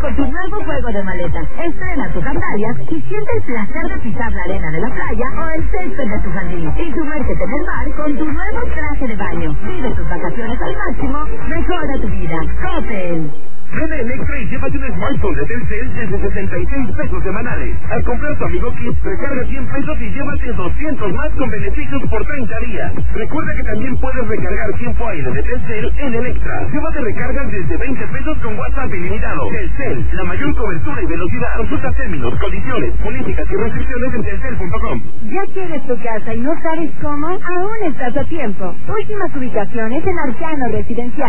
con tu nuevo juego de maletas. Estrena tus sandalias y siente el placer de pisar la arena de la playa o el césped de tu jardín. Y sumérgete en el mar con tu nuevo traje de baño. Vive tus vacaciones al máximo. Mejora tu vida. Coppel. Ven a Electra y llévate un smartphone de Telcel desde 66 pesos semanales. Al comprar tu Amigo Kit, recarga 100 pesos y llévate 200 más con beneficios por 30 días. Recuerda que también puedes recargar tiempo aire de Telcel en Electra. Llévate recargas desde 20 pesos con WhatsApp ilimitado. Telcel, la mayor cobertura y velocidad. Consulta términos, condiciones, políticas y restricciones en telcel.com. ¿Ya quieres tu casa y no sabes cómo? Aún estás a tiempo. Últimas ubicaciones en Arcano Residencial.